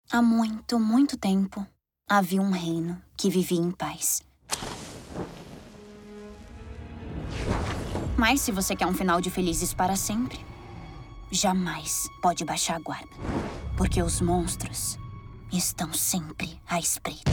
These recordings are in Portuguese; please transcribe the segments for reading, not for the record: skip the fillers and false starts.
Há muito, muito tempo, havia um reino que vivia em paz. Mas se você quer um final de felizes para sempre, jamais pode baixar a guarda. Porque os monstros estão sempre à espreita.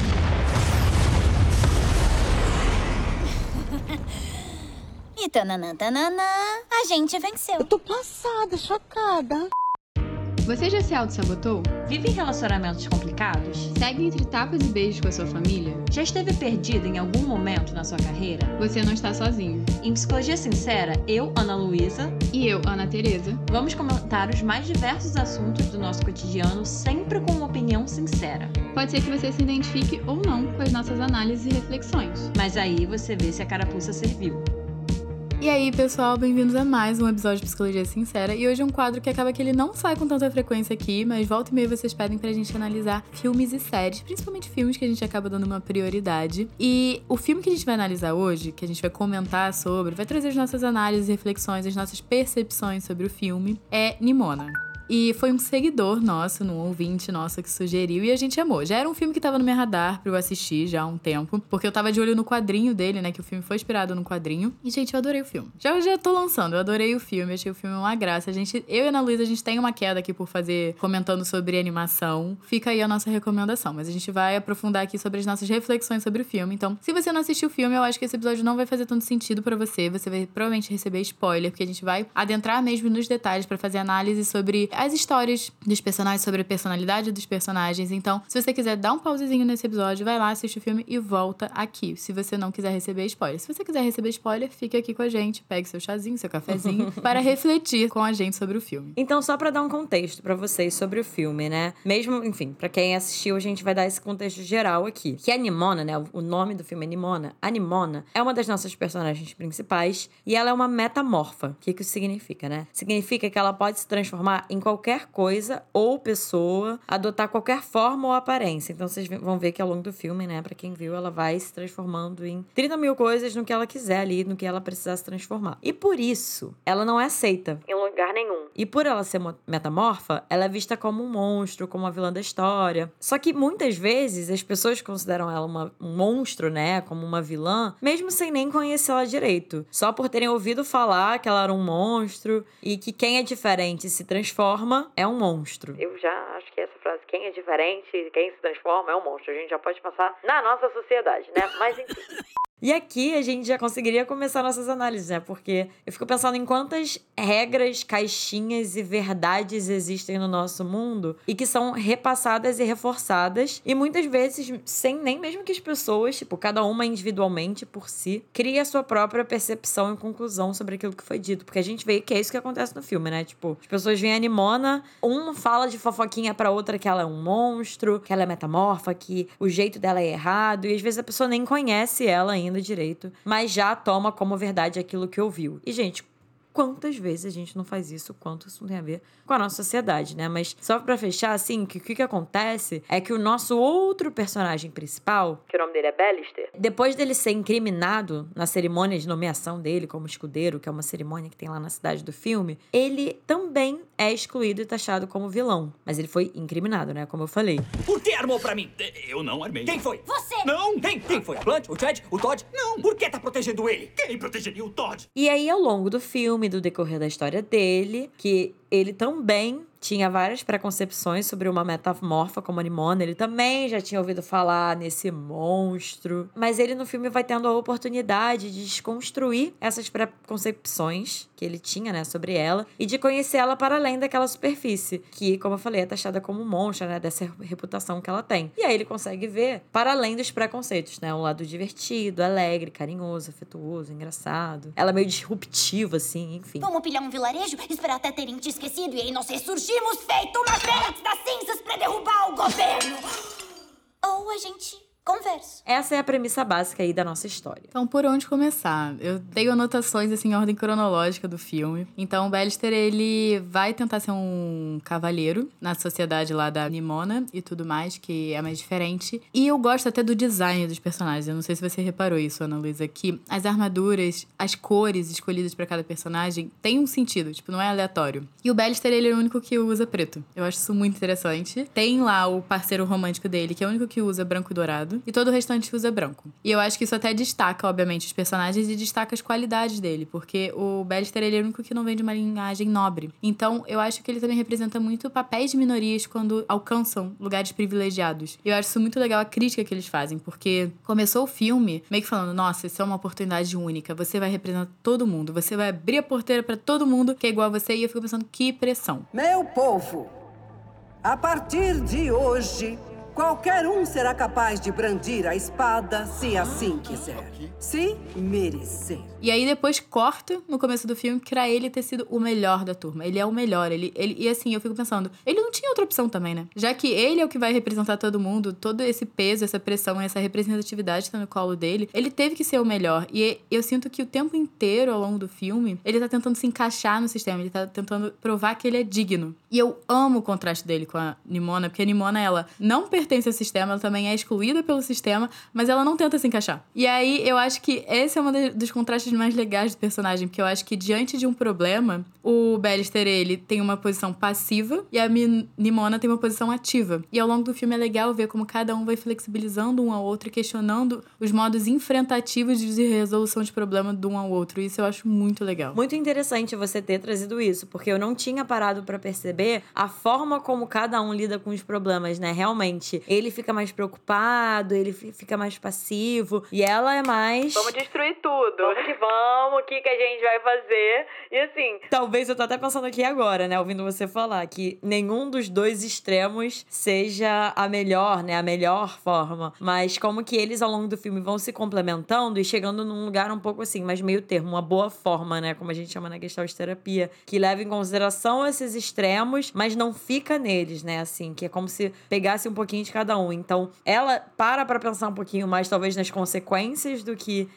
E tananã, tananã, a gente venceu. Eu tô passada, chocada. Você já se auto-sabotou? Vive em relacionamentos complicados? Segue entre tapas e beijos com a sua família? Já esteve perdido em algum momento na sua carreira? Você não está sozinho. Em Psicologia Sincera, eu, Ana Luísa, e eu, Ana Tereza, vamos comentar os mais diversos assuntos do nosso cotidiano, sempre com uma opinião sincera. Pode ser que você se identifique ou não com as nossas análises e reflexões. Mas aí você vê se a carapuça serviu. E aí, pessoal, bem-vindos a mais um episódio de Psicologia Sincera. E hoje é um quadro que acaba que ele não sai com tanta frequência aqui, mas volta e meia vocês pedem pra gente analisar filmes e séries, principalmente filmes que a gente acaba dando uma prioridade. E o filme que a gente vai analisar hoje, que a gente vai comentar sobre, vai trazer as nossas análises, reflexões, as nossas percepções sobre o filme, é Nimona. E foi um seguidor nosso, um ouvinte nosso que sugeriu e a gente amou. Já era um filme que tava no meu radar pra eu assistir já há um tempo, porque eu tava de olho no quadrinho dele, né, que o filme foi inspirado no quadrinho. E, gente, eu adorei o filme. Já tô lançando, eu adorei o filme, achei o filme uma graça. Eu e a Ana Luísa, a gente tem uma queda aqui por fazer, comentando sobre animação. Fica aí a nossa recomendação, mas a gente vai aprofundar aqui sobre as nossas reflexões sobre o filme. Então, se você não assistiu o filme, eu acho que esse episódio não vai fazer tanto sentido pra você. Você vai provavelmente receber spoiler, porque a gente vai adentrar mesmo nos detalhes pra fazer análise sobre as histórias dos personagens, sobre a personalidade dos personagens. Então, se você quiser dar um pausezinho nesse episódio, vai lá, assiste o filme e volta aqui, se você não quiser receber spoiler. Se você quiser receber spoiler, fique aqui com a gente, pegue seu chazinho, seu cafezinho, para refletir com a gente sobre o filme. Então, só pra dar um contexto pra vocês sobre o filme, né? Mesmo, enfim, pra quem assistiu, a gente vai dar esse contexto geral aqui. Que a Nimona, né? O nome do filme é Nimona. A Nimona é uma das nossas personagens principais e ela é uma metamorfa. O que isso significa, né? Significa que ela pode se transformar em qualquer coisa ou pessoa, adotar qualquer forma ou aparência. Então vocês vão ver que ao longo do filme, né, pra quem viu, ela vai se transformando em 30 mil coisas no que ela quiser ali, no que ela precisar se transformar. E por isso, ela não é aceita em lugar nenhum. E por ela ser metamorfa, ela é vista como um monstro, como uma vilã da história. Só que muitas vezes as pessoas consideram ela um monstro, né, como uma vilã, mesmo sem nem conhecê-la direito. Só por terem ouvido falar que ela era um monstro e que quem é diferente se transforma é um monstro. Eu já acho que essa frase, quem é diferente, quem se transforma é um monstro. A gente já pode passar na nossa sociedade, né? Mas enfim. E aqui a gente já conseguiria começar nossas análises, né? Porque eu fico pensando em quantas regras, caixinhas e verdades existem no nosso mundo e que são repassadas e reforçadas e muitas vezes sem nem mesmo que as pessoas, tipo, cada uma individualmente por si, crie a sua própria percepção e conclusão sobre aquilo que foi dito. Porque a gente vê que é isso que acontece no filme, né? Tipo, as pessoas veem a Nimona, uma fala de fofoquinha pra outra que ela é um monstro, que ela é metamorfa, que o jeito dela é errado e às vezes a pessoa nem conhece ela ainda direito, mas já toma como verdade aquilo que ouviu. E, gente, quantas vezes a gente não faz isso, quanto isso não tem a ver com a nossa sociedade, né? Mas só pra fechar, assim, o que acontece é que o nosso outro personagem principal, que o nome dele é Bellister, depois dele ser incriminado na cerimônia de nomeação dele como escudeiro, que é uma cerimônia que tem lá na cidade do filme, ele também é excluído e taxado como vilão. Mas ele foi incriminado, né? Como eu falei. Por que armou pra mim? Eu não armei. Quem foi? Você! Não! Quem foi? A Blunt? O Chad? O Todd? Não! Por que tá protegendo ele? Quem protegeria o Todd? E aí, ao longo do filme, do decorrer da história dele, que ele também tinha várias preconcepções sobre uma metamorfa como a Nimona. Ele também já tinha ouvido falar nesse monstro. Mas ele no filme vai tendo a oportunidade de desconstruir essas preconcepções que ele tinha, né, sobre ela e de conhecer ela para além daquela superfície, que, como eu falei, é taxada como monstro, né, dessa reputação que ela tem. E aí ele consegue ver para além dos preconceitos, né, um lado divertido, alegre, carinhoso, afetuoso, engraçado. Ela é meio disruptiva, assim, enfim. Vamos pilhar um vilarejo, esperar até terem te esquecido e aí nós ressurgimos feito uma fênix das cinzas pra derrubar o governo. Ou a gente conversa. essa é a premissa básica aí da nossa história. Então, por onde começar? Eu tenho anotações, assim, em ordem cronológica do filme. Então, o Ballister, ele vai tentar ser um cavalheiro na sociedade lá da Nimona e tudo mais, que é mais diferente. E eu gosto até do design dos personagens. Eu não sei se você reparou isso, Ana Luísa, que as armaduras, as cores escolhidas pra cada personagem tem um sentido, tipo, não é aleatório. E o Ballister, ele é o único que usa preto. Eu acho isso muito interessante. Tem lá o parceiro romântico dele, que é o único que usa branco e dourado, e todo o restante usa branco. E eu acho que isso até destaca, obviamente, os personagens e destaca as qualidades dele, porque o Ballister, ele é o único que não vem de uma linhagem nobre. Então, eu acho que ele também representa muito papéis de minorias quando alcançam lugares privilegiados. Eu acho isso muito legal, a crítica que eles fazem, porque começou o filme meio que falando, nossa, isso é uma oportunidade única, você vai representar todo mundo, você vai abrir a porteira pra todo mundo que é igual a você, e eu fico pensando, que pressão. Meu povo, a partir de hoje, qualquer um será capaz de brandir a espada se assim quiser. Se merecer. E aí depois corta no começo do filme pra ele ter sido o melhor da turma. Ele é o melhor. E assim, eu fico pensando, ele não tinha outra opção também, né? Já que ele é o que vai representar todo mundo, todo esse peso, essa pressão, essa representatividade tá no colo dele, ele teve que ser o melhor. E eu sinto que o tempo inteiro, ao longo do filme, ele tá tentando se encaixar no sistema, ele tá tentando provar que ele é digno. E eu amo o contraste dele com a Nimona, porque a Nimona, ela não pertence ao sistema, ela também é excluída pelo sistema, mas ela não tenta se encaixar. E aí, eu acho que esse é um dos contrastes mais legais do personagem, porque eu acho que diante de um problema, o Ballister, ele tem uma posição passiva e a Nimona tem uma posição ativa. E ao longo do filme é legal ver como cada um vai flexibilizando um ao outro e questionando os modos enfrentativos de resolução de problema de um ao outro. Isso eu acho muito legal. Muito interessante você ter trazido isso, porque eu não tinha parado pra perceber a forma como cada um lida com os problemas, né? Realmente, ele fica mais preocupado, ele fica mais passivo, e ela é mais... Vamos destruir tudo. Vamos, o que a gente vai fazer? E assim... Talvez eu tô até pensando aqui agora, né? Ouvindo você falar, que nenhum dos dois extremos seja a melhor, né? A melhor forma. Mas como que eles, ao longo do filme, vão se complementando e chegando num lugar um pouco assim, mais meio termo, uma boa forma, né? Como a gente chama na Gestalt terapia, que leva em consideração esses extremos, mas não fica neles, né? Assim, que é como se pegasse um pouquinho de cada um. Então, ela para pra pensar um pouquinho mais, talvez, nas consequências do que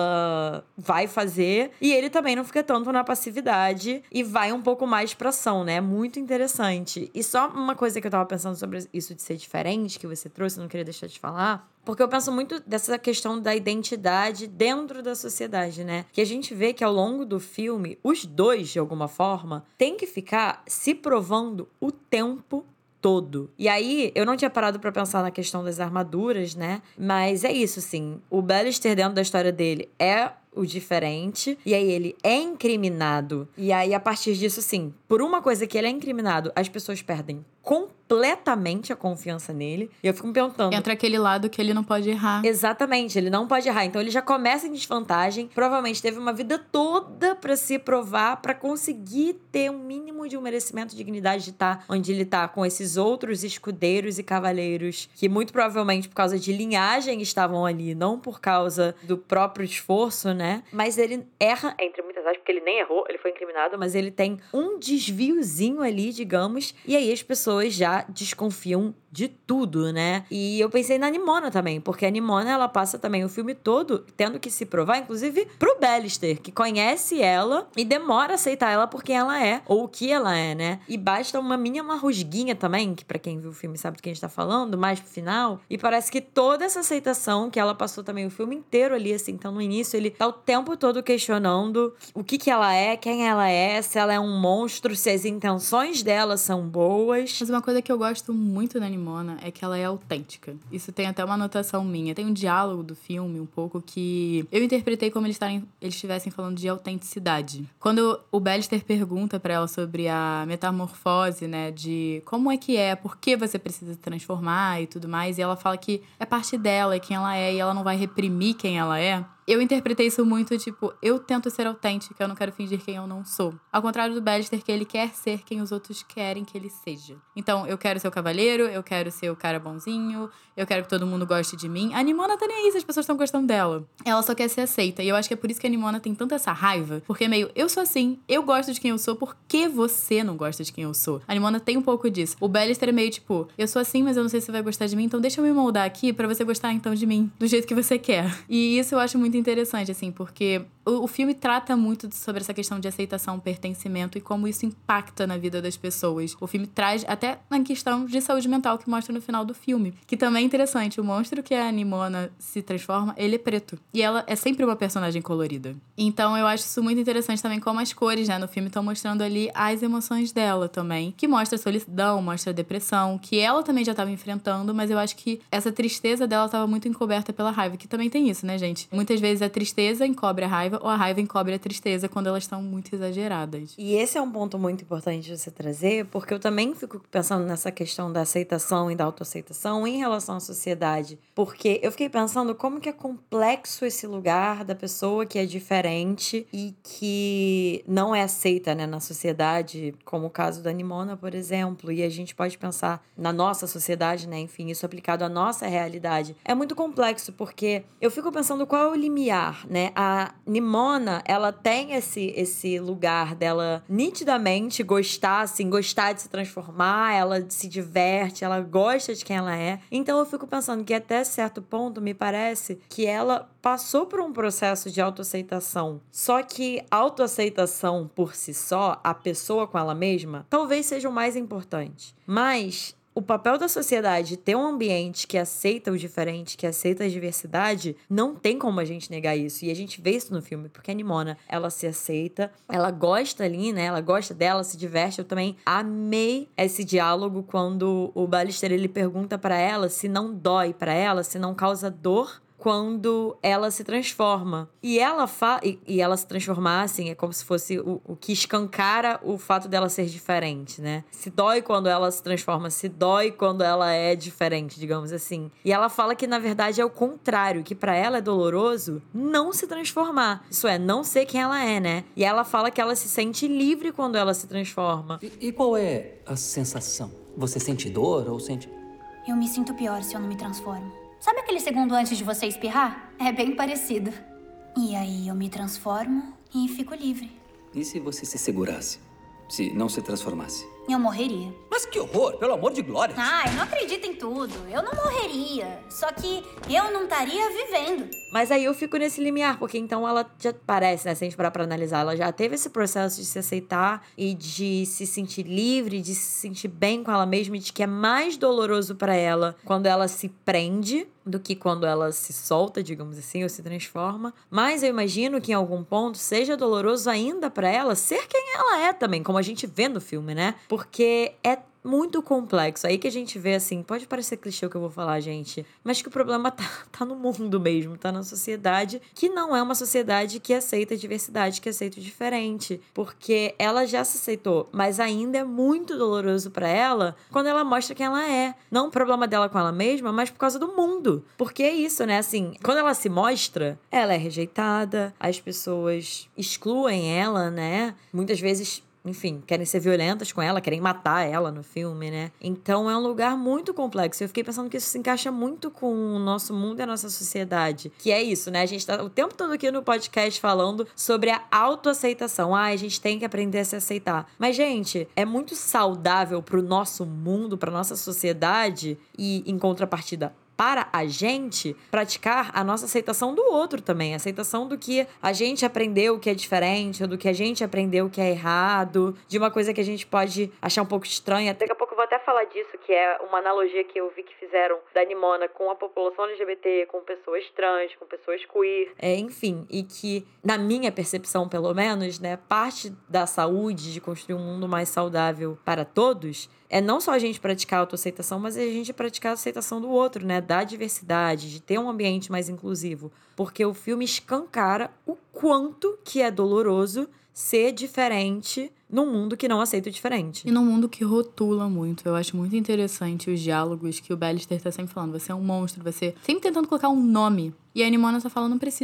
ela vai fazer. E ele também não fica tanto na passividade e vai um pouco mais pra ação, né? Muito interessante. E só uma coisa que eu tava pensando sobre isso de ser diferente, que você trouxe, eu não queria deixar de falar, porque eu penso muito dessa questão da identidade dentro da sociedade, né? Que a gente vê que ao longo do filme, os dois, de alguma forma, têm que ficar se provando o tempo todo. E aí, eu não tinha parado pra pensar na questão das armaduras, né? Mas é isso, assim. O Ballister, dentro da história dele, é o diferente. E aí, ele é incriminado. E aí, a partir disso, assim, por uma coisa que ele é incriminado, as pessoas perdem completamente a confiança nele. E eu fico me perguntando... Entra aquele lado que ele não pode errar. Exatamente, ele não pode errar. Então ele já começa em desvantagem. Provavelmente teve uma vida toda pra se provar, pra conseguir ter um mínimo de um merecimento, de dignidade de estar onde ele tá, com esses outros escudeiros e cavaleiros que muito provavelmente por causa de linhagem estavam ali, não por causa do próprio esforço, né? Mas ele erra, entre muitas aspas, porque ele nem errou, ele foi incriminado, mas ele tem um desviozinho ali, digamos, e aí as pessoas já desconfiam de tudo, né? E eu pensei na Nimona também, porque a Nimona, ela passa também o filme todo tendo que se provar, inclusive pro Ballister, que conhece ela e demora a aceitar ela porque ela é, ou o que ela é, né? E basta uma mínima rusguinha também, que pra quem viu o filme sabe do que a gente tá falando, mais pro final, e parece que toda essa aceitação que ela passou também o filme inteiro ali, assim, então no início ele tá o tempo todo questionando o que ela é, quem ela é, se ela é um monstro, se as intenções dela são boas. Mas uma coisa que eu gosto muito da Nimona é que ela é autêntica. Isso tem até uma anotação minha. Tem um diálogo do filme, um pouco, que eu interpretei como eles estivessem falando de autenticidade. Quando o Ballister pergunta pra ela sobre a metamorfose, né, de como é que é, por que você precisa se transformar e tudo mais, e ela fala que é parte dela, é quem ela é, e ela não vai reprimir quem ela é. eu interpretei isso muito, tipo, eu tento ser autêntica, eu não quero fingir quem eu não sou. Ao contrário do Ballister, que ele quer ser quem os outros querem que ele seja. Então, eu quero ser o cavaleiro, eu quero ser o cara bonzinho, eu quero que todo mundo goste de mim. A Nimona tá nem aí se as pessoas estão gostando dela. Ela só quer ser aceita. E eu acho que é por isso que a Nimona tem tanta essa raiva. Porque meio, eu sou assim, eu gosto de quem eu sou, por que você não gosta de quem eu sou? A Nimona tem um pouco disso. O Ballister é meio tipo, eu sou assim, mas eu não sei se você vai gostar de mim, então deixa eu me moldar aqui pra você gostar então de mim, do jeito que você quer. E isso eu acho muito interessante, assim, porque o filme trata muito sobre essa questão de aceitação, pertencimento e como isso impacta na vida das pessoas. O filme traz até na questão de saúde mental que mostra no final do filme. Que também é interessante, o monstro que a Nimona se transforma, ele é preto. E ela é sempre uma personagem colorida. Então eu acho isso muito interessante também como as cores, né, no filme estão mostrando ali as emoções dela também. Que mostra a solidão, mostra a depressão, que ela também já estava enfrentando, mas eu acho que essa tristeza dela estava muito encoberta pela raiva, que também tem isso, né, gente? Muitas vezes a tristeza encobre a raiva, ou a raiva encobre a tristeza quando elas estão muito exageradas. E esse é um ponto muito importante de você trazer, porque eu também fico pensando nessa questão da aceitação e da autoaceitação em relação à sociedade. Porque eu fiquei pensando como que é complexo esse lugar da pessoa que é diferente e que não é aceita, né, na sociedade, como o caso da Nimona, por exemplo. E a gente pode pensar na nossa sociedade, né, enfim, isso aplicado à nossa realidade. É muito complexo, porque eu fico pensando qual é o limiar, né? A Nimona, ela tem esse lugar dela nitidamente gostar, assim, gostar de se transformar, ela se diverte, ela gosta de quem ela é. Então eu fico pensando que até certo ponto me parece que ela passou por um processo de autoaceitação. Só que autoaceitação por si só, a pessoa com ela mesma, talvez seja o mais importante. Mas o papel da sociedade ter um ambiente que aceita o diferente, que aceita a diversidade, não tem como a gente negar isso. E a gente vê isso no filme, porque a Nimona, ela se aceita, ela gosta ali, né? Ela gosta dela, se diverte. Eu também amei esse diálogo quando o Ballister, ele pergunta pra ela se não dói pra ela, se não causa dor quando ela se transforma. E ela e ela se transformar, assim, é como se fosse o que escancara o fato dela ser diferente, né? Se dói quando ela se transforma, se dói quando ela é diferente, digamos assim. E ela fala que, na verdade, é o contrário, que pra ela é doloroso não se transformar. Isso é, não ser quem ela é, né? E ela fala que ela se sente livre quando ela se transforma. E qual é a sensação? Você sente dor ou sente... Eu me sinto pior se eu não me transformo. Sabe aquele segundo antes de você espirrar? É bem parecido. E aí eu me transformo e fico livre. E se você se segurasse? Se não se transformasse? Eu morreria. Mas que horror, pelo amor de glória! Ah, eu não acredito em tudo. Eu não morreria. Só que eu não estaria vivendo. Mas aí eu fico nesse limiar, porque então ela já parece, né, se a gente parar pra analisar, ela já teve esse processo de se aceitar e de se sentir livre, de se sentir bem com ela mesma e de que é mais doloroso pra ela quando ela se prende do que quando ela se solta, digamos assim, ou se transforma. Mas eu imagino que em algum ponto seja doloroso ainda pra ela ser quem ela é também, como a gente vê no filme, né? Porque é muito complexo. Aí que a gente vê, assim, pode parecer clichê o que eu vou falar, gente, mas que o problema tá no mundo mesmo, tá na sociedade, que não é uma sociedade que aceita a diversidade, que aceita o diferente. Porque ela já se aceitou, mas ainda é muito doloroso pra ela quando ela mostra quem ela é. Não o problema dela com ela mesma, mas por causa do mundo. Porque é isso, né? Assim, quando ela se mostra, ela é rejeitada, as pessoas excluem ela, né? Muitas vezes, enfim, querem ser violentas com ela, querem matar ela no filme, né? Então é um lugar muito complexo. Eu fiquei pensando que isso se encaixa muito com o nosso mundo e a nossa sociedade. Que é isso, né? A gente tá o tempo todo aqui no podcast falando sobre a autoaceitação. A gente tem que aprender a se aceitar. Mas, gente, é muito saudável pro nosso mundo, pra nossa sociedade e, em contrapartida, para a gente praticar a nossa aceitação do outro também. A aceitação do que a gente aprendeu que é diferente, ou do que a gente aprendeu que é errado, de uma coisa que a gente pode achar um pouco estranha. Daqui a pouco eu vou até falar disso, que é uma analogia que eu vi que fizeram da Nimona com a população LGBT, com pessoas trans, com pessoas queer. Enfim, e que, na minha percepção, pelo menos, né, parte da saúde, de construir um mundo mais saudável para todos, é não só a gente praticar a autoaceitação, mas a gente praticar a aceitação do outro, né? Da diversidade, de ter um ambiente mais inclusivo. Porque o filme escancara o quanto que é doloroso ser diferente num mundo que não aceita o diferente. E num mundo que rotula muito. Eu acho muito interessante os diálogos que o Ballister tá sempre falando. Você é um monstro, você sempre tentando colocar um nome. E a Nimona tá falando, não preciso.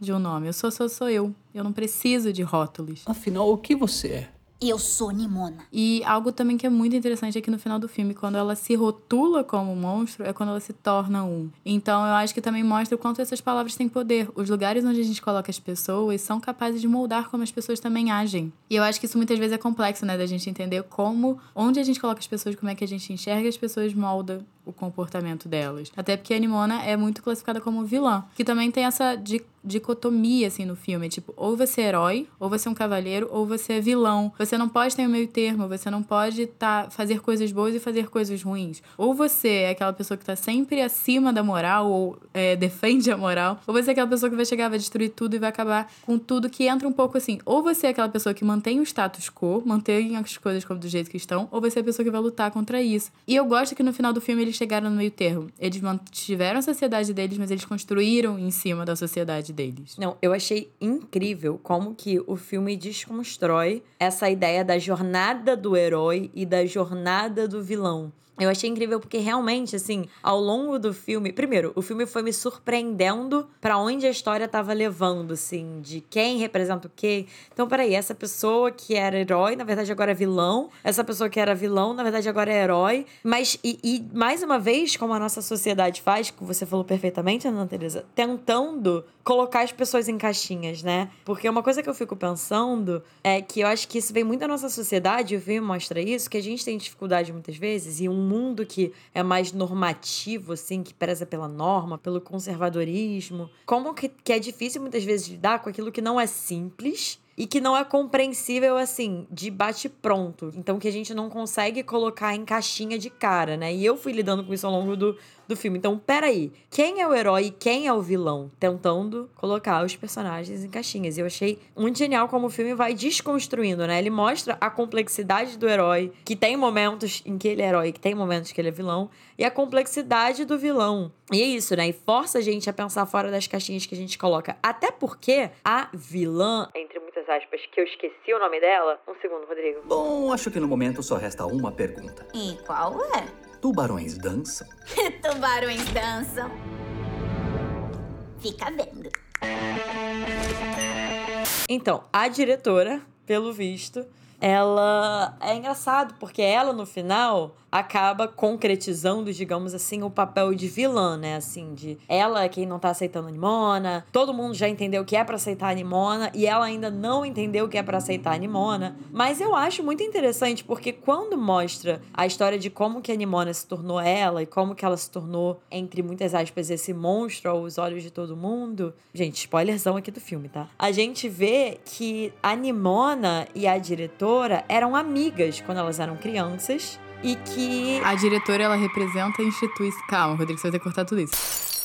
de um nome. Eu sou eu. Eu não preciso de rótulos. Afinal, o que você é? Eu sou Nimona. E algo também que é muito interessante aqui no final do filme, quando ela se rotula como monstro, é quando ela se torna um. Então eu acho que também mostra o quanto essas palavras têm poder. Os lugares onde a gente coloca as pessoas são capazes de moldar como as pessoas também agem. E eu acho que isso muitas vezes é complexo, né? Da gente entender onde a gente coloca as pessoas, como é que a gente enxerga as pessoas, molda o comportamento delas. Até porque a Nimona é muito classificada como vilã, que também tem essa dicotomia, assim, no filme. Tipo, ou você é herói, ou você é um cavaleiro, ou você é vilão. Você não pode ter o meio termo, você não pode fazer coisas boas e fazer coisas ruins. Ou você é aquela pessoa que tá sempre acima da moral, ou defende a moral, ou você é aquela pessoa que vai chegar, vai destruir tudo e vai acabar com tudo, que entra um pouco assim. Ou você é aquela pessoa que mantém o status quo, mantém as coisas como do jeito que estão, ou você é a pessoa que vai lutar contra isso. E eu gosto que no final do filme eles chegaram no meio termo. Eles mantiveram a sociedade deles, mas eles construíram em cima da sociedade deles. Não, eu achei incrível como que o filme desconstrói essa ideia da jornada do herói e da jornada do vilão. Eu achei incrível porque realmente, assim, ao longo do filme... Primeiro, o filme foi me surpreendendo pra onde a história tava levando, assim, de quem representa o quê. Então, peraí, essa pessoa que era herói, na verdade agora é vilão. Essa pessoa que era vilão, na verdade agora é herói. Mas, e mais uma vez, como a nossa sociedade faz, que você falou perfeitamente, Ana Teresa, tentando colocar as pessoas em caixinhas, né? Porque uma coisa que eu fico pensando é que eu acho que isso vem muito da nossa sociedade, e o filme mostra isso, que a gente tem dificuldade muitas vezes, e um mundo que é mais normativo, assim, que preza pela norma, pelo conservadorismo, como que é difícil muitas vezes lidar com aquilo que não é simples e que não é compreensível, assim, de bate-pronto. Então, que a gente não consegue colocar em caixinha de cara, né? E eu fui lidando com isso ao longo do filme. Então, peraí, quem é o herói e quem é o vilão? Tentando colocar os personagens em caixinhas. E eu achei muito genial como o filme vai desconstruindo, né? Ele mostra a complexidade do herói, que tem momentos em que ele é herói, que tem momentos que ele é vilão, e a complexidade do vilão. E é isso, né? E força a gente a pensar fora das caixinhas que a gente coloca. Até porque a vilã, entre muitas aspas, que eu esqueci o nome dela... Um segundo, Rodrigo. Bom, acho que no momento só resta uma pergunta. E qual é? Tubarões dançam? Tubarões dançam. Fica vendo. Então, a diretora, pelo visto, ela é engraçado, porque ela, no final, acaba concretizando, digamos assim, o papel de vilã, né? Assim, de ela é quem não tá aceitando a Nimona, todo mundo já entendeu o que é pra aceitar a Nimona, e ela ainda não entendeu o que é pra aceitar a Nimona. Mas eu acho muito interessante, porque quando mostra a história de como que a Nimona se tornou ela, e como que ela se tornou, entre muitas aspas, esse monstro aos olhos de todo mundo... Gente, spoilerzão aqui do filme, tá? A gente vê que a Nimona e a diretora eram amigas quando elas eram crianças, e que... A diretora, ela representa a instituição... Calma, Rodrigo, você vai ter que cortar tudo isso.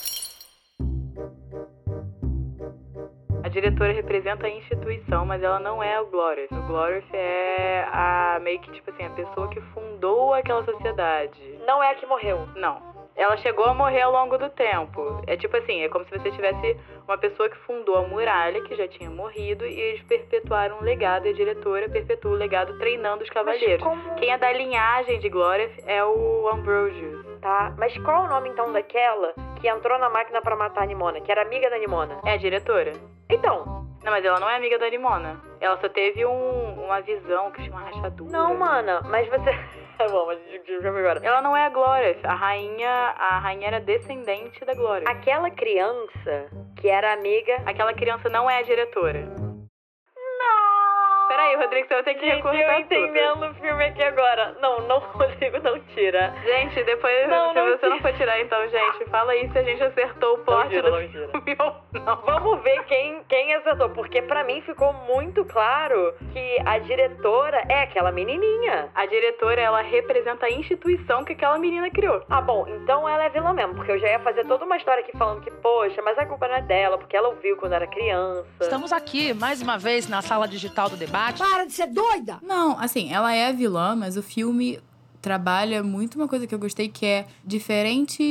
A diretora representa a instituição, mas ela não é o Glorious. O Glorious é meio que, tipo assim, a pessoa que fundou aquela sociedade. Não é a que morreu. Não. Ela chegou a morrer ao longo do tempo. É tipo assim, é como se você tivesse uma pessoa que fundou a muralha, que já tinha morrido, e eles perpetuaram um legado, e a diretora perpetua o legado treinando os cavaleiros. Quem é da linhagem de Glória é o Ambrosius. Tá, mas qual é o nome, então, daquela que entrou na máquina pra matar a Nimona, que era amiga da Nimona? É a diretora. Então... Não, mas ela não é amiga da Nimona. Ela só teve uma visão que chama rachadura. Não, mana, mas você... Tá bom, mas agora. Ela não é a Glória. A rainha era descendente da Glória. Aquela criança que era amiga... Aquela criança não é a diretora. Não! Peraí, Rodrigo, você vai ter que recortar eu entendendo o filme aqui agora. Não, Rodrigo, não tira. Gente, depois, se você não for tirar, então, gente, fala aí se a gente acertou o plot do filme ou não. Vamos ver quem acertou, porque pra mim ficou muito claro que a diretora é aquela menininha. A diretora, ela representa a instituição que aquela menina criou. Ah, bom, então ela é vilã mesmo, porque eu já ia fazer toda uma história aqui falando que, poxa, mas a culpa não é dela, porque ela ouviu quando era criança. Estamos aqui, mais uma vez, na sala digital do debate. Para de ser doida! Não, assim, ela é vilã, mas o filme trabalha muito uma coisa que eu gostei, que é diferentes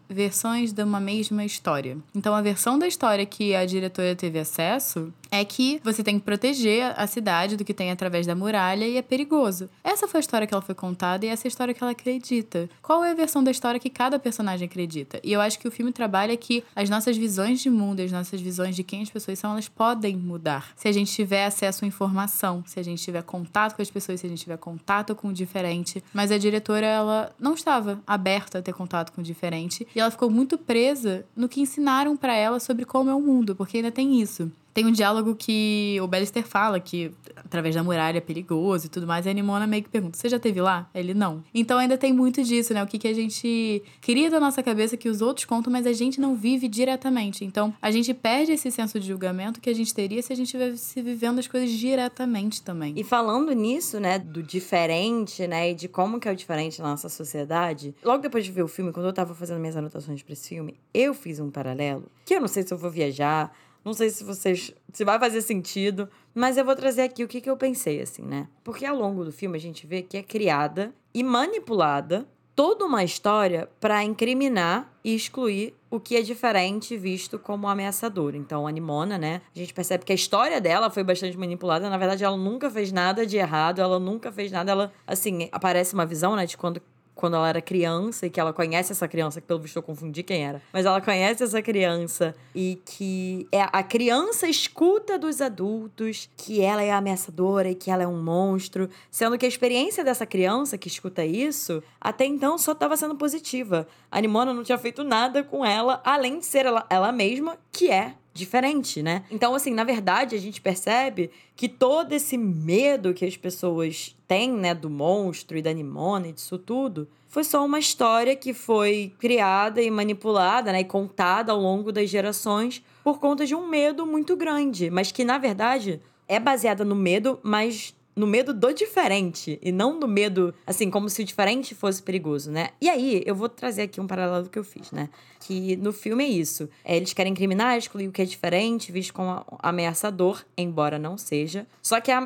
versões de uma mesma história. Então, a versão da história que a diretora teve acesso é que você tem que proteger a cidade do que tem através da muralha e é perigoso. Essa foi a história que ela foi contada e essa é a história que ela acredita. Qual é a versão da história que cada personagem acredita? E eu acho que o filme trabalha que as nossas visões de mundo, as nossas visões de quem as pessoas são, elas podem mudar. Se a gente tiver acesso à informação, se a gente tiver contato com as pessoas, se a gente tiver contato com o diferente. Mas a diretora, ela não estava aberta a ter contato com o diferente e ela ficou muito presa no que ensinaram pra ela sobre como é o mundo, porque ainda tem isso. Tem um diálogo que o Ballister fala que através da muralha é perigoso e tudo mais, e a Nimona meio que pergunta, você já teve lá? Ele, não. Então ainda tem muito disso, né? O que a gente cria da nossa cabeça que os outros contam, mas a gente não vive diretamente. Então a gente perde esse senso de julgamento que a gente teria se a gente estivesse vivendo as coisas diretamente também. E falando nisso, né, do diferente, né, e de como que é o diferente na nossa sociedade, logo depois de ver o filme, quando eu tava fazendo minhas anotações pra esse filme, eu fiz um paralelo, que eu não sei se eu vou viajar, não sei se vai fazer sentido, mas eu vou trazer aqui o que eu pensei, assim, né? Porque ao longo do filme a gente vê que é criada e manipulada toda uma história para incriminar e excluir o que é diferente visto como ameaçador. Então, a Nimona, né? A gente percebe que a história dela foi bastante manipulada. Na verdade, ela nunca fez nada de errado, ela nunca fez nada. Ela, assim, aparece uma visão, né, de quando ela era criança e que ela conhece essa criança, que pelo visto eu confundi quem era, mas ela conhece essa criança e que a criança escuta dos adultos que ela é ameaçadora e que ela é um monstro, sendo que a experiência dessa criança que escuta isso, até então só estava sendo positiva. A Nimona não tinha feito nada com ela, além de ser ela mesma, que é diferente, né? Então, assim, na verdade, a gente percebe que todo esse medo que as pessoas têm, né, do monstro e da Nimona e disso tudo, foi só uma história que foi criada e manipulada, né, e contada ao longo das gerações por conta de um medo muito grande, mas que, na verdade, é baseada no medo, mas no medo do diferente, e não no medo, assim, como se o diferente fosse perigoso, né? E aí, eu vou trazer aqui um paralelo que eu fiz, né? Que no filme é isso. Eles querem incriminar, excluir o que é diferente, visto como ameaçador, embora não seja. Só que é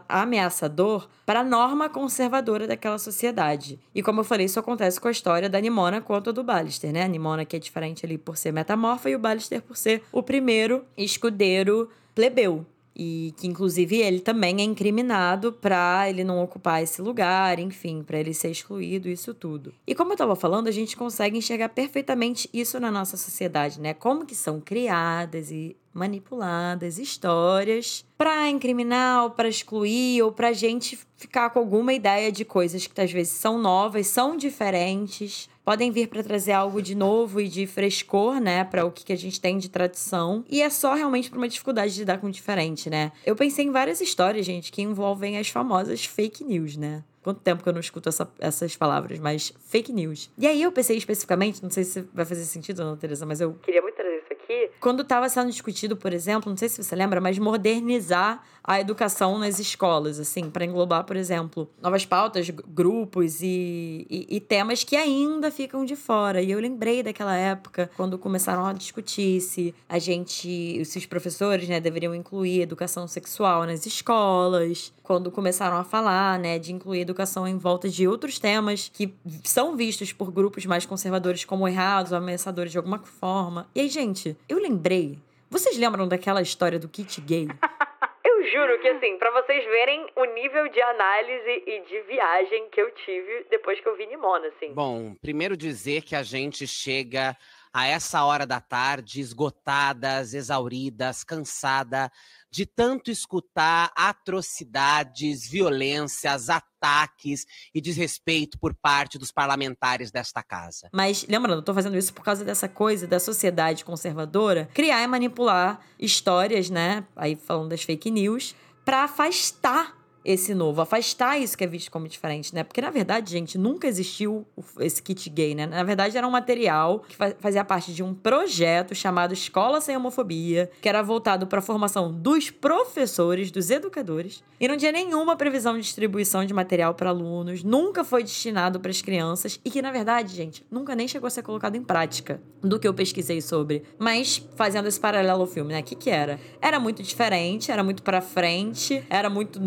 ameaçador para a norma conservadora daquela sociedade. E como eu falei, isso acontece com a história da Nimona quanto a do Ballister, né? A Nimona que é diferente ali por ser metamorfa e o Ballister por ser o primeiro escudeiro plebeu. E que, inclusive, ele também é incriminado pra ele não ocupar esse lugar, enfim, pra ele ser excluído, isso tudo. E como eu tava falando, a gente consegue enxergar perfeitamente isso na nossa sociedade, né? Como que são criadas e manipuladas histórias pra incriminar ou pra excluir ou pra gente ficar com alguma ideia de coisas que às vezes são novas, são diferentes, podem vir para trazer algo de novo e de frescor, né, para o que a gente tem de tradição. E é só realmente por uma dificuldade de lidar com o diferente, né? Eu pensei em várias histórias, gente, que envolvem as famosas fake news, né? Quanto tempo que eu não escuto essas palavras, mas fake news. E aí eu pensei especificamente, não sei se vai fazer sentido ou não, Teresa, mas eu queria muito trazer isso aqui. Quando estava sendo discutido, por exemplo, não sei se você lembra, mas modernizar a educação nas escolas, assim, para englobar, por exemplo, novas pautas, grupos e temas que ainda ficam de fora. E eu lembrei daquela época, quando começaram a discutir se os professores, né, deveriam incluir educação sexual nas escolas, quando começaram a falar, né, de incluir educação em volta de outros temas que são vistos por grupos mais conservadores como errados ou ameaçadores de alguma forma. E aí, gente, eu lembrei. Vocês lembram daquela história do kit gay? Eu juro que, assim, pra vocês verem o nível de análise e de viagem que eu tive depois que eu vi Nimona, assim. Bom, primeiro dizer que a gente chega a essa hora da tarde esgotadas, exauridas, cansada de tanto escutar atrocidades, violências, ataques e desrespeito por parte dos parlamentares desta casa. Mas, lembrando, eu tô fazendo isso por causa dessa coisa da sociedade conservadora criar e manipular histórias, né? Aí falando das fake news, pra afastar esse novo, afastar isso que é visto como diferente, né? Porque, na verdade, gente, nunca existiu esse kit gay, né? Na verdade, era um material que fazia parte de um projeto chamado Escola Sem Homofobia, que era voltado para a formação dos professores, dos educadores, e não tinha nenhuma previsão de distribuição de material para alunos, nunca foi destinado para as crianças, e que, na verdade, gente, nunca nem chegou a ser colocado em prática do que eu pesquisei sobre. Mas, fazendo esse paralelo ao filme, né? O que era? Era muito diferente, era muito pra frente, era muito novo,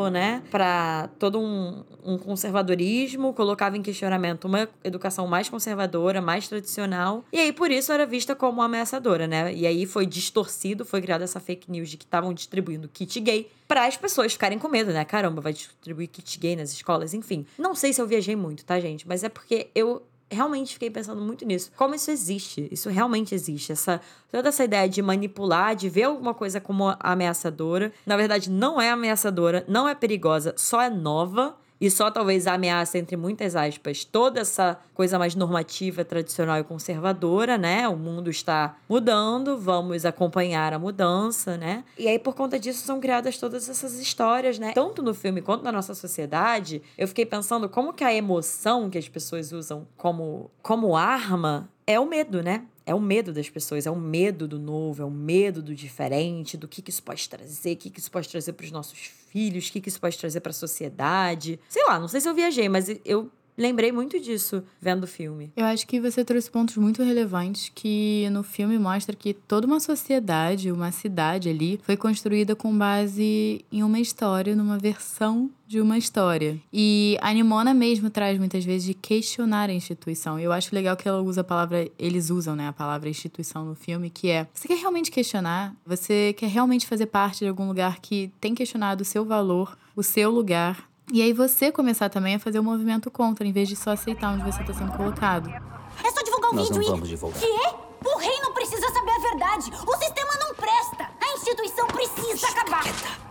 negativo, né? Pra todo um conservadorismo, colocava em questionamento uma educação mais conservadora, mais tradicional. E aí, por isso, era vista como ameaçadora, né? E aí foi distorcido, foi criada essa fake news de que estavam distribuindo kit gay para as pessoas ficarem com medo, né? Caramba, vai distribuir kit gay nas escolas, enfim. Não sei se eu viajei muito, tá, gente? Mas é porque eu realmente fiquei pensando muito nisso. Como isso existe? Isso realmente existe. Toda essa ideia de manipular, de ver alguma coisa como ameaçadora. Na verdade, não é ameaçadora, não é perigosa, só é nova. E só talvez ameaça, entre muitas aspas, toda essa coisa mais normativa, tradicional e conservadora, né? O mundo está mudando, vamos acompanhar a mudança, né? E aí, por conta disso, são criadas todas essas histórias, né? Tanto no filme quanto na nossa sociedade, eu fiquei pensando como que a emoção que as pessoas usam como arma é o medo, né? É o medo das pessoas, é o medo do novo, é o medo do diferente, do que isso pode trazer, o que isso pode trazer para os nossos filhos, o que isso pode trazer para a sociedade. Sei lá, não sei se eu viajei, mas eu lembrei muito disso vendo o filme. Eu acho que você trouxe pontos muito relevantes que no filme mostra que toda uma sociedade, uma cidade ali, foi construída com base em uma história, numa versão de uma história. E a Nimona mesmo traz muitas vezes de questionar a instituição. Eu acho legal que ela usa a palavra, eles usam, né, a palavra instituição no filme, que é, você quer realmente questionar? Você quer realmente fazer parte de algum lugar que tem questionado o seu valor, o seu lugar? E aí você começar também a fazer o movimento contra, em vez de só aceitar onde você está sendo colocado. É só divulgar o Nós vídeo não vamos divulgar. Quê? O rei não precisa saber a verdade. O sistema não presta. A instituição precisa acabar.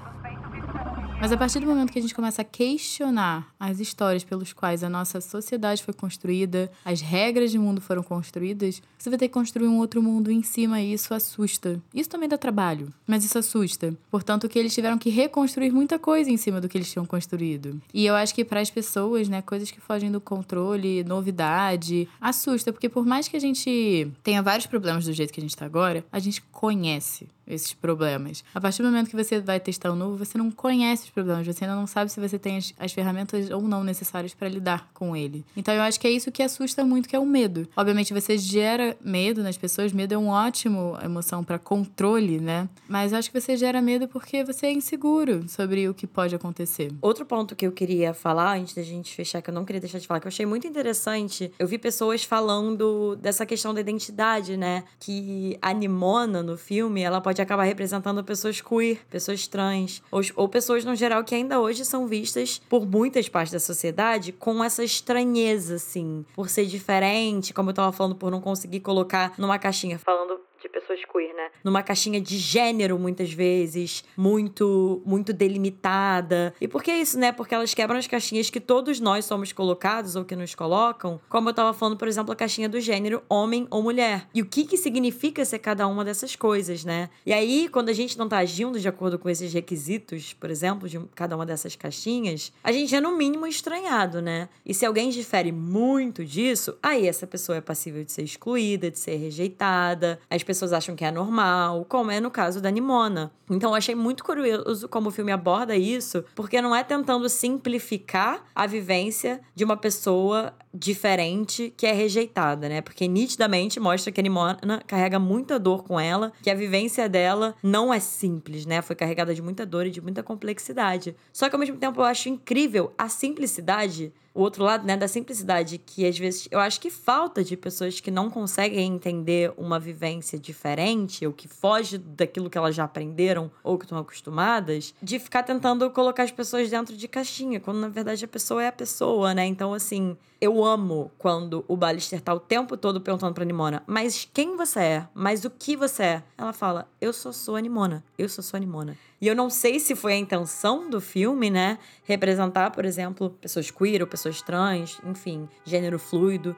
Mas a partir do momento que a gente começa a questionar as histórias pelos quais a nossa sociedade foi construída, as regras de mundo foram construídas, você vai ter que construir um outro mundo em cima e isso assusta. Isso também dá trabalho, mas isso assusta. Portanto, que eles tiveram que reconstruir muita coisa em cima do que eles tinham construído. E eu acho que para as pessoas, né, coisas que fogem do controle, novidade, assusta, porque por mais que a gente tenha vários problemas do jeito que a gente tá agora, a gente conhece esses problemas. A partir do momento que você vai testar o novo, você não conhece os problemas, você ainda não sabe se você tem as ferramentas ou não necessárias para lidar com ele. Então eu acho que é isso que assusta muito, que é o medo. Obviamente você gera medo nas pessoas, medo é uma ótima emoção para controle, né? Mas eu acho que você gera medo porque você é inseguro sobre o que pode acontecer. Outro ponto que eu queria falar, antes da gente fechar, que eu não queria deixar de falar, que eu achei muito interessante, eu vi pessoas falando dessa questão da identidade, né? Que a Nimona, no filme, ela pode acabar representando pessoas queer, pessoas trans, ou pessoas, no geral, que ainda hoje são vistas por muitas partes da sociedade com essa estranheza, assim, por ser diferente, como eu tava falando, por não conseguir colocar numa caixinha, falando de pessoas queer, né? Numa caixinha de gênero, muitas vezes, muito delimitada. E por que isso, né? Porque elas quebram as caixinhas que todos nós somos colocados ou que nos colocam, como eu tava falando, por exemplo, a caixinha do gênero homem ou mulher. E o que significa ser cada uma dessas coisas, né? E aí, quando a gente não tá agindo de acordo com esses requisitos, por exemplo, de cada uma dessas caixinhas, a gente é no mínimo estranhado, né? E se alguém difere muito disso, aí essa pessoa é passível de ser excluída, de ser rejeitada, as pessoas acham que é normal, como é no caso da Nimona. Então eu achei muito curioso como o filme aborda isso, porque não é tentando simplificar a vivência de uma pessoa diferente que é rejeitada, né? Porque nitidamente mostra que a Nimona carrega muita dor com ela, que a vivência dela não é simples, né? Foi carregada de muita dor e de muita complexidade. Só que ao mesmo tempo eu acho incrível a simplicidade, o outro lado, né, da simplicidade, que às vezes eu acho que falta de pessoas que não conseguem entender uma vivência diferente, ou que foge daquilo que elas já aprenderam ou que estão acostumadas, de ficar tentando colocar as pessoas dentro de caixinha, quando na verdade a pessoa é a pessoa, né? Então, assim, eu amo quando o Ballister tá o tempo todo perguntando pra Nimona, mas quem você é? Mas o que você é? Ela fala, eu sou a Nimona. Eu sou a Nimona. E eu não sei se foi a intenção do filme, né? Representar, por exemplo, pessoas queer ou pessoas trans, enfim, gênero fluido.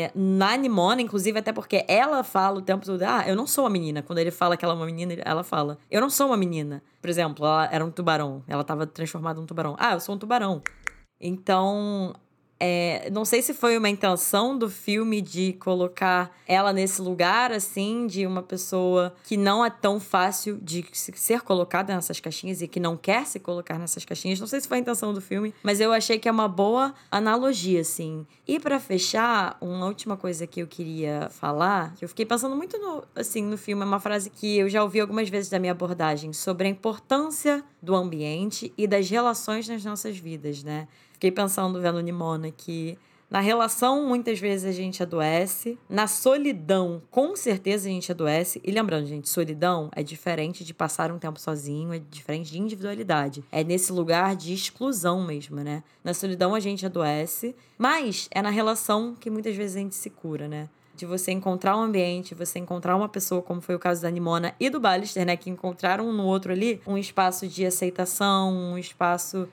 Na Nimona, inclusive, até porque ela fala o tempo todo, eu não sou uma menina. Quando ele fala que ela é uma menina, ela fala, eu não sou uma menina. Por exemplo, ela era um tubarão. Ela estava transformada num tubarão. Eu sou um tubarão. Então, Não sei se foi uma intenção do filme de colocar ela nesse lugar, assim, de uma pessoa que não é tão fácil de ser colocada nessas caixinhas e que não quer se colocar nessas caixinhas. Não sei se foi a intenção do filme, mas eu achei que é uma boa analogia, assim. E pra fechar, uma última coisa que eu queria falar, que eu fiquei pensando muito no filme, é uma frase que eu já ouvi algumas vezes da minha abordagem, sobre a importância do ambiente e das relações nas nossas vidas, né? Fiquei pensando, vendo Nimona, que na relação, muitas vezes a gente adoece. Na solidão, com certeza a gente adoece. E lembrando, gente, solidão é diferente de passar um tempo sozinho, é diferente de individualidade. É nesse lugar de exclusão mesmo, né? Na solidão a gente adoece, mas é na relação que muitas vezes a gente se cura, né? De você encontrar um ambiente, você encontrar uma pessoa, como foi o caso da Nimona e do Ballister, né? Que encontraram um no outro ali um espaço de aceitação, um espaço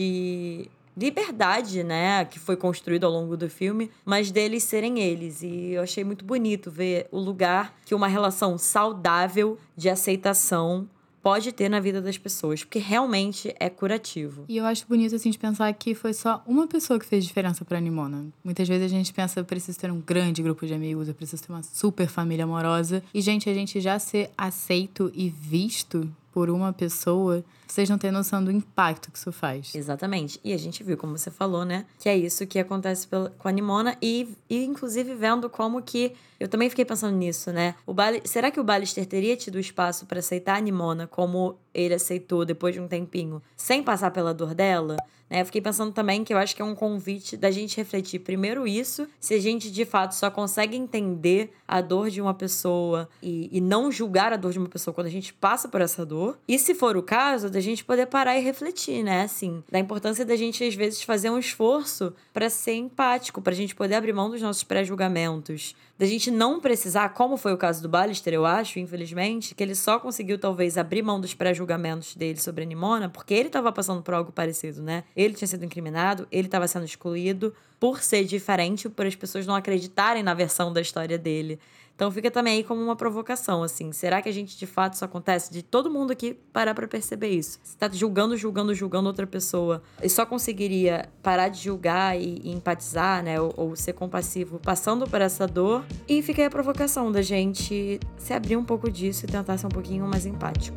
de liberdade, né, que foi construído ao longo do filme, mas deles serem eles. E eu achei muito bonito ver o lugar que uma relação saudável de aceitação pode ter na vida das pessoas, porque realmente é curativo. E eu acho bonito, assim, de pensar que foi só uma pessoa que fez diferença pra Nimona. Muitas vezes a gente pensa, eu preciso ter um grande grupo de amigos, eu preciso ter uma super família amorosa. E, gente, a gente já ser aceito e visto por uma pessoa, vocês não têm noção do impacto que isso faz. Exatamente. E a gente viu, como você falou, né? Que é isso que acontece com a Nimona e inclusive vendo como que... Eu também fiquei pensando nisso, né? Será que o Ballister teria tido espaço para aceitar a Nimona como ele aceitou depois de um tempinho, sem passar pela dor dela? Né? Eu fiquei pensando também que eu acho que é um convite da gente refletir primeiro isso, se a gente de fato só consegue entender a dor de uma pessoa e não julgar a dor de uma pessoa quando a gente passa por essa dor. E se for o caso, da gente poder parar e refletir, né? Assim, da importância da gente, às vezes, fazer um esforço para ser empático, pra gente poder abrir mão dos nossos pré-julgamentos. Da gente não precisar, como foi o caso do Ballister, eu acho, infelizmente, que ele só conseguiu, talvez, abrir mão dos pré-julgamentos dele sobre a Nimona, porque ele estava passando por algo parecido, né? Ele tinha sido incriminado, ele estava sendo excluído por ser diferente, por as pessoas não acreditarem na versão da história dele. Então fica também aí como uma provocação, assim. Será que a gente, de fato, isso acontece? De todo mundo aqui parar pra perceber isso. Você tá julgando outra pessoa e só conseguiria parar de julgar e empatizar, né? Ou ser compassivo passando por essa dor. E fica aí a provocação da gente se abrir um pouco disso e tentar ser um pouquinho mais empático.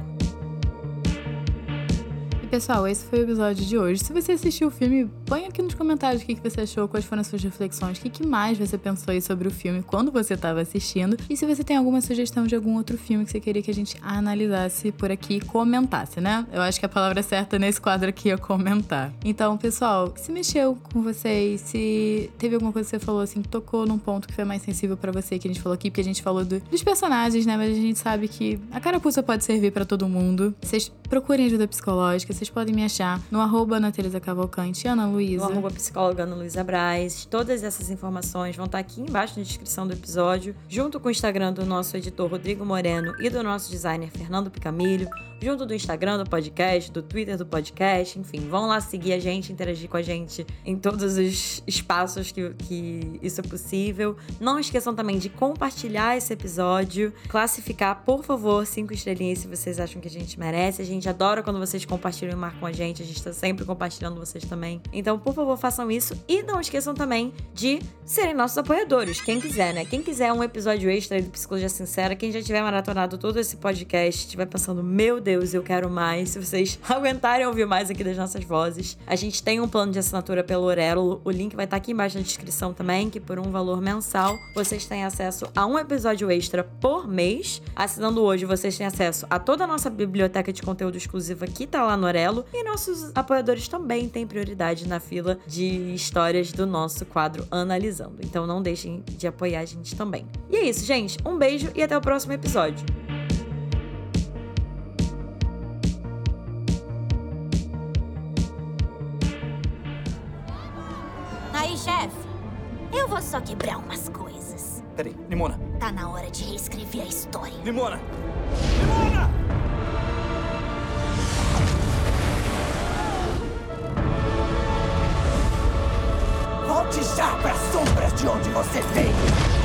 Pessoal, esse foi o episódio de hoje. Se você assistiu o filme, põe aqui nos comentários o que você achou, quais foram as suas reflexões, o que mais você pensou aí sobre o filme quando você estava assistindo. E se você tem alguma sugestão de algum outro filme que você queria que a gente analisasse por aqui e comentasse, né? Eu acho que a palavra certa nesse quadro aqui é comentar. Então, pessoal, se mexeu com vocês, se teve alguma coisa que você falou assim, tocou num ponto que foi mais sensível pra você, que a gente falou aqui, porque a gente falou dos personagens, né? Mas a gente sabe que a carapuça pode servir pra todo mundo. Vocês procurem ajuda psicológica. Vocês podem me achar no @Ana Teresa Cavalcante, Ana Luísa. No @psicóloga Ana Luísa Braz. Todas essas informações vão estar aqui embaixo na descrição do episódio, junto com o Instagram do nosso editor Rodrigo Moreno e do nosso designer Fernando Picamilho, junto do Instagram do podcast, do Twitter do podcast, enfim, vão lá seguir a gente, interagir com a gente em todos os espaços que isso é possível. Não esqueçam também de compartilhar esse episódio, classificar, por favor, 5 estrelinhas se vocês acham que a gente merece. A gente adora quando vocês compartilham e marcam a gente tá sempre compartilhando vocês também. Então, por favor, façam isso e não esqueçam também de serem nossos apoiadores, quem quiser, né? Quem quiser um episódio extra do Psicologia Sincera, quem já tiver maratonado todo esse podcast, estiver pensando, meu Deus, eu quero mais, se vocês aguentarem ouvir mais aqui das nossas vozes, a gente tem um plano de assinatura pelo Orelo, o link vai estar aqui embaixo na descrição também, que por um valor mensal, vocês têm acesso a um episódio extra por mês. Assinando hoje, vocês têm acesso a toda a nossa biblioteca de conteúdo exclusiva que tá lá no Orelo, e nossos apoiadores também têm prioridade na fila de histórias do nosso quadro Analisando. Então não deixem de apoiar a gente também. E é isso, gente. Um beijo e até o próximo episódio. Aí, chefe, eu vou só quebrar umas coisas. Peraí, Nimona. Tá na hora de reescrever a história. Nimona! Nimona! Volte já para as sombras de onde você veio!